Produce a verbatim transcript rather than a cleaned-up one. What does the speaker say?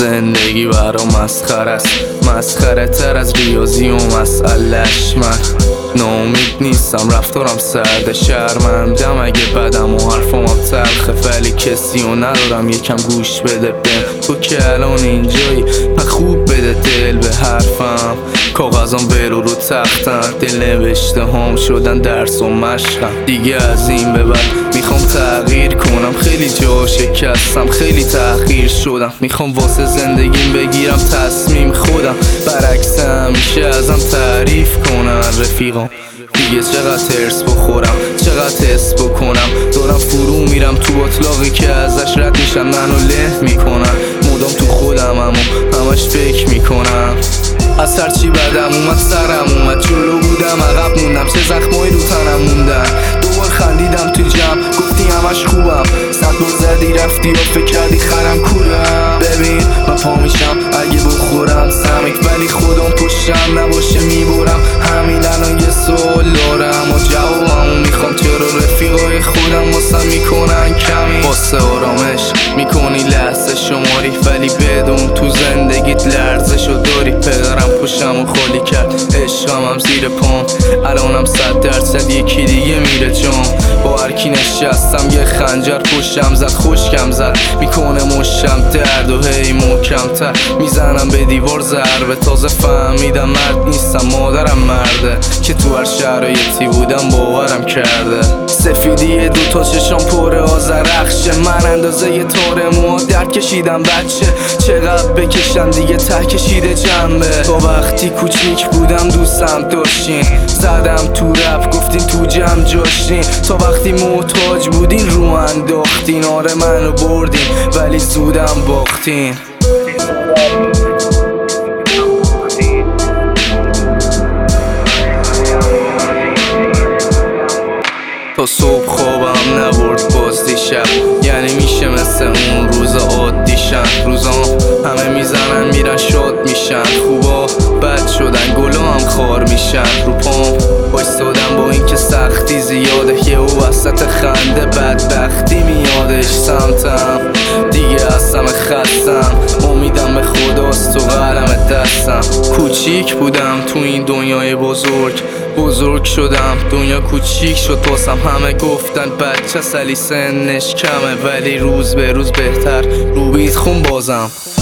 زندگی برام مسخره است، مسخره تر از ریاضی و مسئله‌اش. من ناامید نیستم، رفتارم سرده، شرمندم اگه بدم و حرفام تلخه، ولی کسی رو ندارم یکم گوش بده بهم. تو که الان اینجایی من خوب بده دل به حرفم، کاغذام برو رو تختن، دل نوشته هم شدن درس و مشقم. دیگه از این به بعد میخوام تغییر کنم، خیلی جا شکستم، خیلی تأخیر شدم، میخوام واسه زندگیم بگیرم تصمیم خودم، برعکس همیشه ازم تعریف کنن رفیقام. دیگه چقدر ترس بخورم، چقدر حس بکنم، دارم فرو میرم تو اطلاقی که ازش رد میشن، منو له میکنن، مدام تو خودم همو همش فکر میکنم. از هرچی بدم اومد سرم اومد، جلو بودم عقب موندم، چه زخمایی رو تنم موندن. دوبار خندیدم تو جمع گفتی همش خوبم، صد بار زدی رفتی و فکر کردی خرم کورم. ببین من پا میشم اگه بخورم سمک، ولی خودم پشتم نباشه میبرم. همین الان یه سوال دارم و جوابمو میخوام، چرا رفیقای خودم واسه میکنن کمی؟ واسه آرامش میکنی لحظه شماری، ولی بدون تو زندگیت لرزشو داری. پدرم پشتمو خالی کرد، عشقم هم زیر پام، الانم صد درصد یکی دیگه میره جام. با هرکی نشستم یه خنجر پشتم زد، خشکم زد میکنه مشتم درد و هی محکم‌تر میزنم به دیوار ضربه. تازه فهمیدم مرد نیستم، مادرم مرده که تو هر شرایطی بودم باورم کرده. سفیدی دوتا چشام پر آذرخشه، من اندازه یه تار موها درد کشیدم بچه، چقدر بکشم دیگه ته کشیده جنبه. تا وقتی کوچیک بودم دوستم داشتین، زدم تو رپ گفتین تو جمع جاشتین، تا وقتی محتاج بودین رو انداختین. آره منو بردین ولی زودم باختین. تا صبح خوابم نبرد باز دیشب، یعنی میشه مثل اون روز عادیشن. روزام همه میزنن میرن شاد میشن، خوبا بد شدن گلا هم خار میشن. رو پام بایستادم با این که سختی زیاده، یه او وسط خنده بدبختی میادش سمتم. دیگه از همه خستم، امیدم به خداست تو قلم دستم. کوچیک بودم تو این دنیای بزرگ، بزرگ شدم دنیا کوچیک شد واسم. همه گفتن بچه سلی سنش کمه، ولی روز به روز بهتر رو بیت خون بازم.